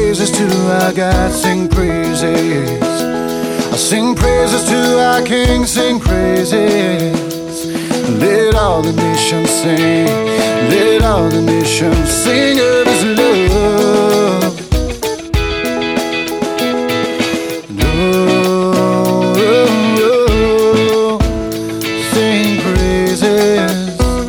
praises to our God, sing praises. I sing praises to our King, sing praises. Let all the nations sing, let all the nations sing of His love. Oh, sing praises.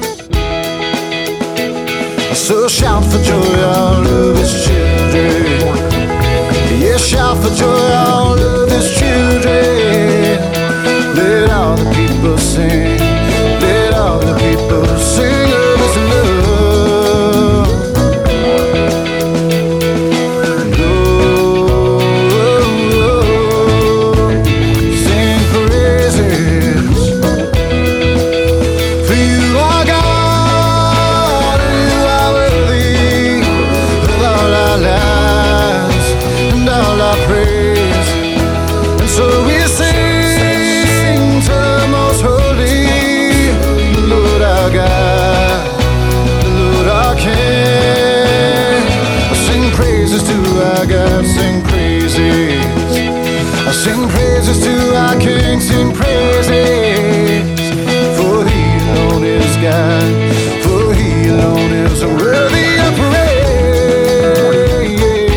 So shout for joy, all of His children. Yeah, shout for joy, all of His children. Let all the people sing, let all the people sing of His love. Oh, sing praises. For you are God, and you are worthy of all our lives and all our praise. And so we sing to the most holy, the Lord our God, the Lord our King. I sing praises to our God, sing praises. I sing praises to our King, sing praises. For He alone is God, for He alone is worthy of praise.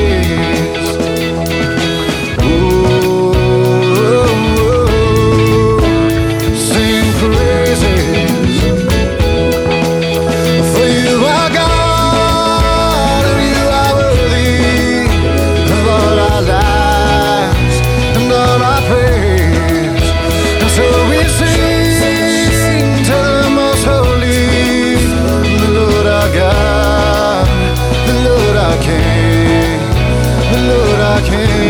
Oh, sing praises. For you are God, and you are worthy of all our lives and all our praise. And so we sing to the most holy, the Lord our God, the Lord our King, the Lord our King.